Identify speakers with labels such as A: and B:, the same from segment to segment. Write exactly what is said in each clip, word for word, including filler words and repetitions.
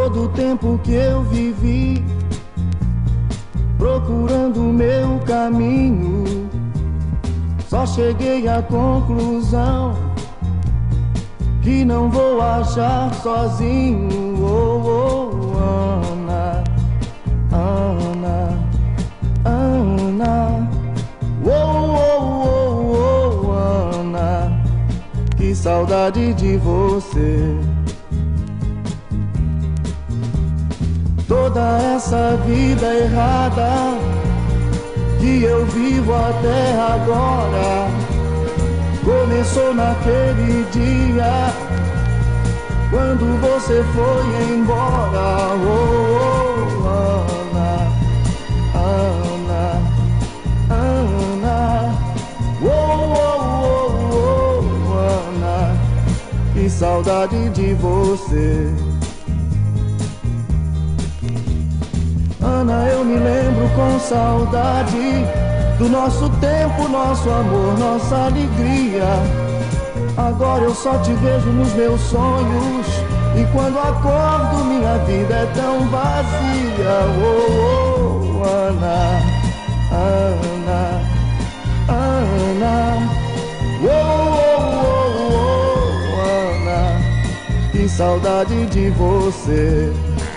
A: Todo o tempo que eu vivi procurando o meu caminho, só cheguei à conclusão que não vou achar sozinho. Oh, oh, Ana, Ana, Ana, oh, oh, oh, oh, Ana, que saudade de você. Toda essa vida errada que eu vivo até agora começou naquele dia quando você foi embora. Oh, oh, Ana, Ana, Ana, oh, oh, oh, oh, Ana, que saudade de você. Ana, eu me lembro com saudade do nosso tempo, nosso amor, nossa alegria. Agora eu só te vejo nos meus sonhos, e quando acordo minha vida é tão vazia. Oh, oh, Ana, Ana, Ana, oh, oh, oh, oh, Ana, que saudade de você.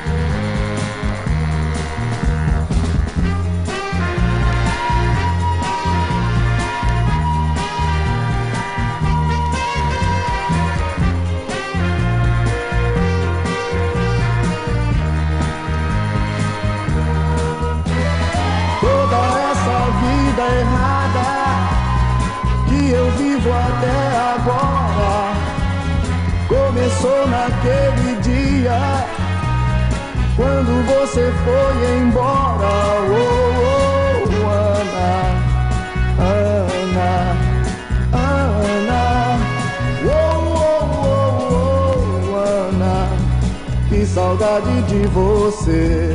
A: Errada que eu vivo até agora começou naquele dia quando você foi embora. Oh, oh, Ana, Ana, Ana, oh, oh, oh, oh, Ana, que saudade de você.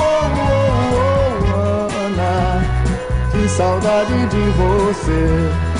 A: Saudade de você.